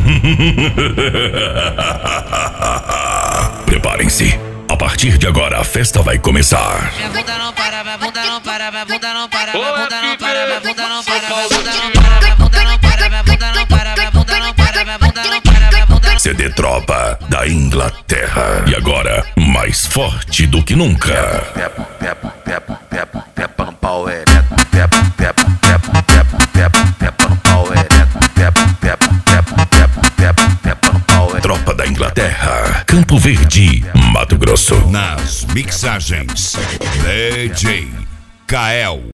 Preparem-se. A partir de agora a festa vai começar. Minha bunda não para, minha bunda não para, minha bunda não para, minha bunda não para, minha bunda não para, minha bunda não para, minha bunda não para, minha bunda não para, minha bunda não para, minha bunda não para, minha bunda não. CD Tropa da Inglaterra. E agora, mais forte do que nunca. Pepa no pau ereto, pepa no pau ereto, pepa no pau ereto. Tropa da Inglaterra, Campo Verde, Mato Grosso. Nas mixagens, DJ Kael.